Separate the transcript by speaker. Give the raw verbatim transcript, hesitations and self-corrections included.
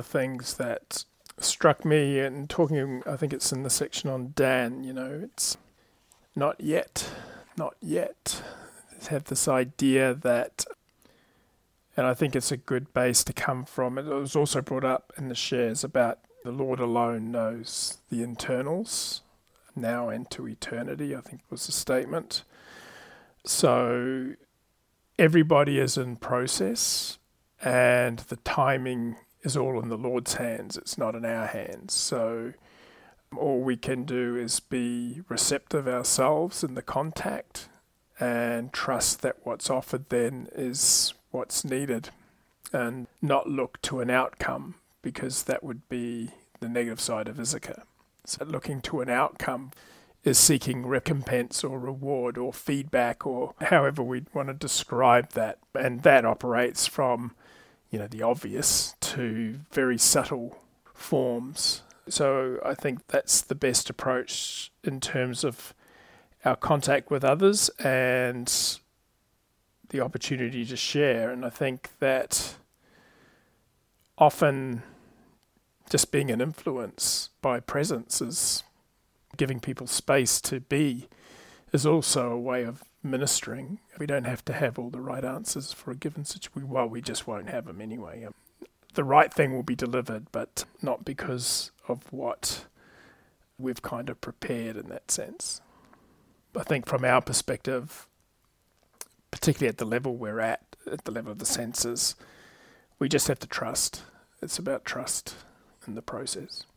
Speaker 1: the things that struck me in talking, I think it's in the section on Dan, you know, it's not yet, not yet. Have this idea that, and I think it's a good base to come from. It was also brought up in the shares about the Lord alone knows the internals, now and to eternity, I think was the statement. So everybody is in process, and the timing is all in the Lord's hands. It's not in our hands. So all we can do is be receptive ourselves in the contact and trust that what's offered then is what's needed, and not look to an outcome, because that would be the negative side of Issachar. So looking to an outcome is seeking recompense or reward or feedback, or however we want to describe that. And that operates from, you know, the obvious to very subtle forms. So I think that's the best approach in terms of our contact with others and the opportunity to share. And I think that often just being an influence by presence is giving people space to be, is also a way of ministering. We don't have to have all the right answers for a given situation. Well, we just won't have them anyway. The right thing will be delivered, but not because of what we've kind of prepared in that sense. I think from our perspective, particularly at the level we're at, at the level of the senses, we just have to trust. It's about trust in the process.